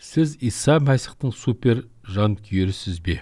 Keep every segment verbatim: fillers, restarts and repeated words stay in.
Сіз Иса Мәсіхтің супер жанкүйерісіз бе?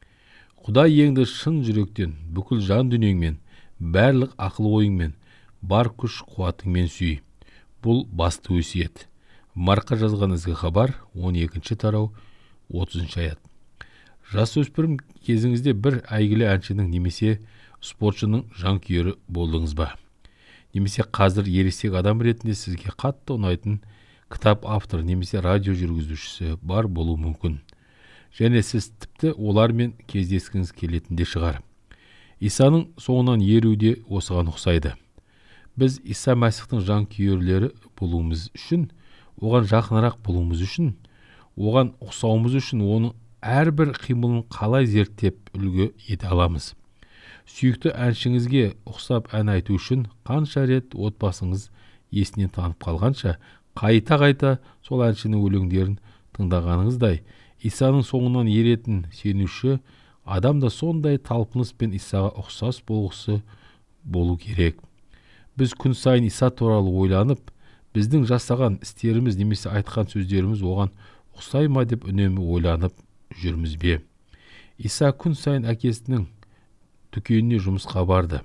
Құдай еңді шын жүректен, бүкіл жан дүниеңмен, барлық ақыл ойыңмен, бар күш қуатыңмен сүй. Бұл басты өсиет. Марқа жазған ізгі хабар, он екінші тарау, отызыншы аят. Жасөспірім кезіңізде бір әйгілі әншінің немесе спортшының жанкүйері болдыңыз ба? Немесе қазір ересек адам ретінде сізге қатты ұнайтын кітап авторы немесе радио жүргізушісі бар болуы мүмкін. Және сіз тіпті олармен кездескіңіз келетін де шығар. Исаның соңынан еруде осыған ұқсайды. Біз Иса Мәсіхтің жанкүйерлері болуымыз үшін, оған жақынырақ болуымыз үшін, оған ұқсауымыз үшін оның әрбір қимылын қалай зерттеп үлгі ете аламыз. Сүйікті әншіңізге ұқсап ән айту үшін қанша рет отбасыңыз есінен танып қалғанша, қайта-қайта сол әншінің өлеңдерін тыңдағаныңыздай, Исаның соңынан еретін сенуші адам да сондай талпыныспен Исаға ұқсас болғысы болу керек. Біз күн сайын Иса туралы ойланып, біздің жасаған істеріміз немесе айтқан сөздеріміз оған ұқсай ма деп үнемі ойланып жүрміз бе? Иса күн сайын әкесінің дүкеніне жұмысқа барды.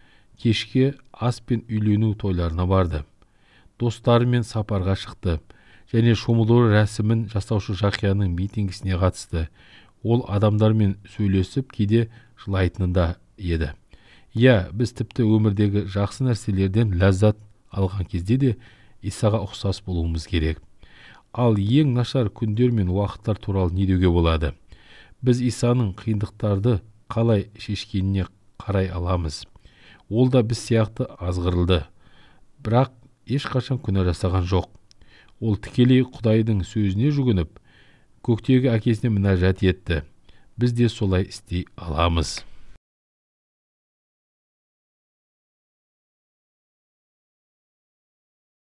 Кешке ас пен үйлену тойларына барды. Достарымен сапарға шықты. Және шомылу рәсімін жасаушы Жақияның митингісіне қатысты. Ол адамдармен сөйлесіп, кейде жылайтынында еді. Иә, біз тіпті өмірдегі жақсы нәрселерден ләззат алған кезде де Исаға ұқсас болуымыз керек. Ал ең нашар күндер мен уақыттар туралы не деуге болады? Біз Исаның қиындықтарды қалай шешкеніне қарай аламыз. Ол да біз сияқты азғырылды, бірақ ешқашан күнә жасаған жоқ. Ол тікелей Құдайдың сөзіне жүгініп, көктегі әкесіне мінәжат етті. Біз де солай істей аламыз.